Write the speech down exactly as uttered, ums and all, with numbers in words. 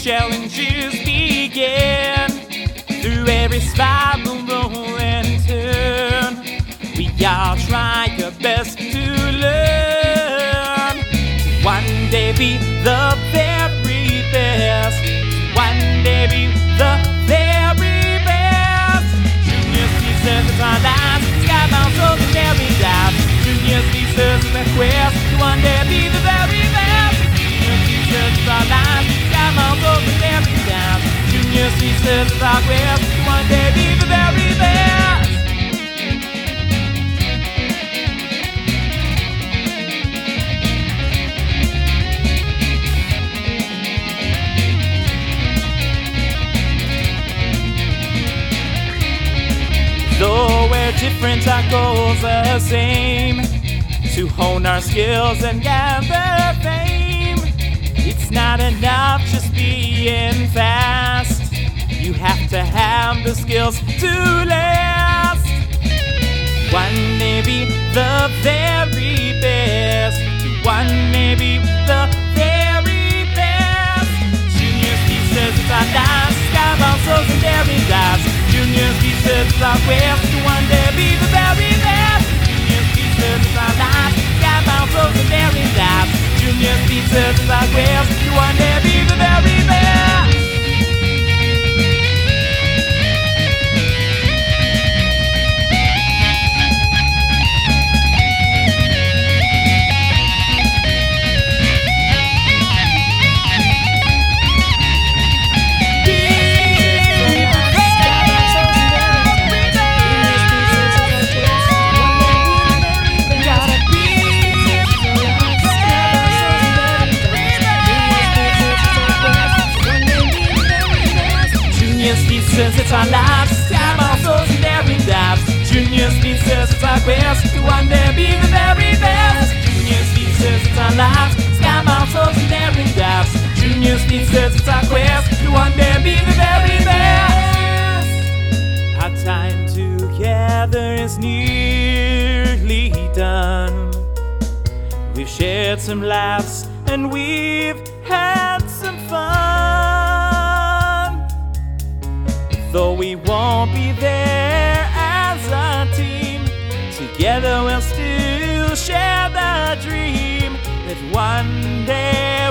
challenges begin. Through every spiral, roll and turn, we all try our best to learn. One day be the very best. One day be the very best. Junior Caesars, it's our lives. Skybound souls and daring dives. Junior Caesars is the quest to one day be the very best. Junior Caesars is our lives. Skybound souls and daring dives. Junior Caesars is our quest to one day be the very best. Though we're different, our goals are the same, to hone our skills and gather fame. It's not enough just being fast. You have to have the skills to last. One may be the very best. One may be the very best. Junior Caesars, it's our lives. Skybound souls and daring dives. Junior Caesars is our quest to one day be the very best. Junior Caesars is our lives. Skybound souls and daring dives. Junior Caesars is our quest to one day be the very best. Since it's our lives, skybound souls and daring dives. Junior Caesars, it's our quest to one day be the very best. Junior Caesars, it's our lives, skybound souls and daring dives. Junior Caesars, it's our quest to one day be the very best. Our time together is nearly done. We've shared some laughs and we've had some fun. Though we won't be there as a team, together we'll still share the dream that one day